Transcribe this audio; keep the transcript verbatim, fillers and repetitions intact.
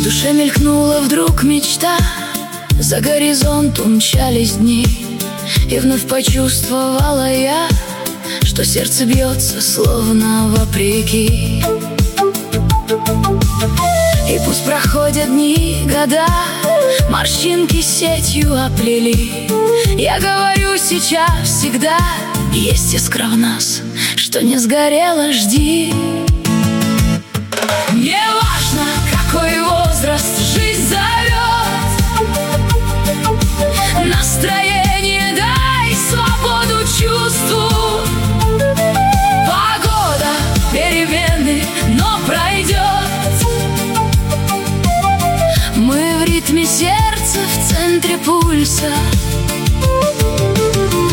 душе мелькнула вдруг мечта, за горизонт умчались дни, и вновь почувствовала я, что сердце бьется словно вопреки. И пусть проходят дни, года, морщинки сетью оплели, я говорю сейчас, всегда есть искра в нас, что не сгорела, жди. Не важно, какой возраст, жизнь зовет, настроение дай, свободу чувству. Погода, перемены, но пройдет. Мы в ритме сердца, в центре пульса,